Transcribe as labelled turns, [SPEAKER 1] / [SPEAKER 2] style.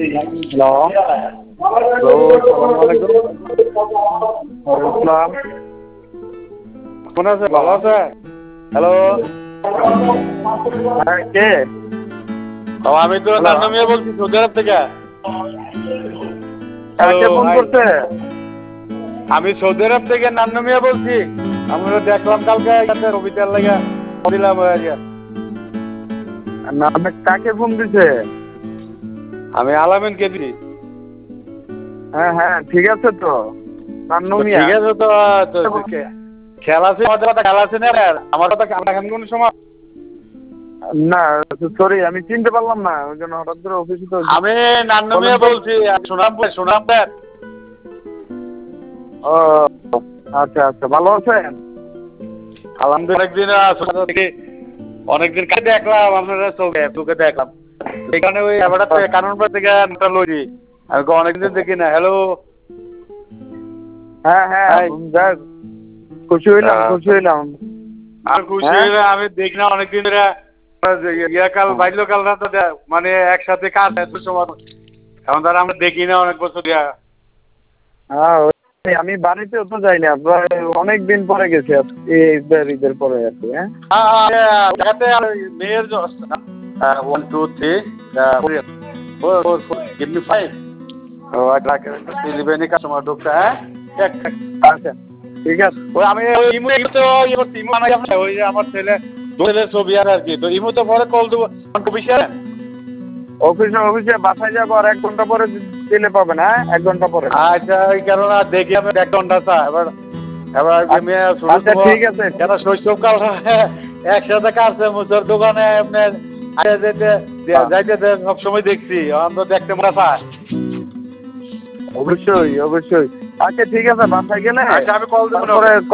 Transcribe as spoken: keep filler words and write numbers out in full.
[SPEAKER 1] Hello hello সালাম আলাইকুম। ওয়ালাইকুম কোন আছে ভালো আছে? হ্যালো হ্যাঁ কে? ও আমি তো নান্নু মিয়া বলছি সৌদি আরব থেকে।
[SPEAKER 2] কাকে ফোন করছে?
[SPEAKER 1] আমি সৌদি আরব থেকে নান্নু মিয়া বলছি। আমরা দেখলাম কালকে রবিটার লাগা দিলাম হয়ে গিয়া।
[SPEAKER 2] না কাকে ফোন দিছে?
[SPEAKER 1] আমি আলামিন কে দিই।
[SPEAKER 2] হ্যাঁ হ্যাঁ ঠিক আছে তো নান্নু মিয়া।
[SPEAKER 1] ঠিক আছে তো খেলা আছে আমাদের কথা খেলা আছে না আমার কথা এখন কোন সময়
[SPEAKER 2] না সরি আমি চিনতে পারলাম না ওই জন্য হঠাৎ করে অফিসে তো
[SPEAKER 1] আমি নান্নু মিয়া বলছি সুনাম সুনাম দেন।
[SPEAKER 2] ও আচ্ছা আচ্ছা ভালো আছেন?
[SPEAKER 1] আলহামদুলিল্লাহ অনেকদিন থেকে অনেকদিন কাছে দেখলাম আপনারা চোখে চোখে দেখলাম এখানে ওই এবারটা কারণপাড়া থেকে একটা লইছি আমি অনেকদিন দেখি না। হ্যালো
[SPEAKER 2] হ্যাঁ হ্যাঁ যাক খুশি হইলাম খুশি হইলাম।
[SPEAKER 1] আমি খুশি হইলাম আমি দেখি না অনেকদিন ধরে কাল বাল্যকাল না তো মানে একসাথে কাজ এত সময় এখন তারা আমরা দেখি না অনেক বছর দিয়া।
[SPEAKER 2] হ্যাঁ আমি বাড়িতেও তো যাই না অনেক দিন পরে গেছি ঈদের ঈদের পরে আর কি।
[SPEAKER 1] হ্যাঁ মেয়ের one two three give me five. Oh, I like it. Delivery customer ঢুকছে হ্যাঁ
[SPEAKER 2] আচ্ছা ঠিক আছে।
[SPEAKER 1] ওই আমি ওই ইমো তো ইমো আনাই আমরা ওই যে আমার ছেলে ছেলের ছবি আর কি তো ইমো তো পরে কল দেবো অফিসে
[SPEAKER 2] অফিসে অফিসে বাসায় যাবো আর এক ঘন্টা পরে দিলে পাবেন। হ্যাঁ এক ঘন্টা পরে।
[SPEAKER 1] আচ্ছা ওই কেননা দেখি আমি এক ঘন্টা চা এবার এবার
[SPEAKER 2] আচ্ছা ঠিক আছে
[SPEAKER 1] কেন শৈশবকাল একসাথে কাটছে মুসর দোকানে আপনার যেতে যাইতে সবসময় দেখছি অন্তত দেখতে মনে চায়।
[SPEAKER 2] অবশ্যই অবশ্যই আচ্ছা ঠিক আছে বাসায় গেলে
[SPEAKER 1] আচ্ছা আমি কল দেবো।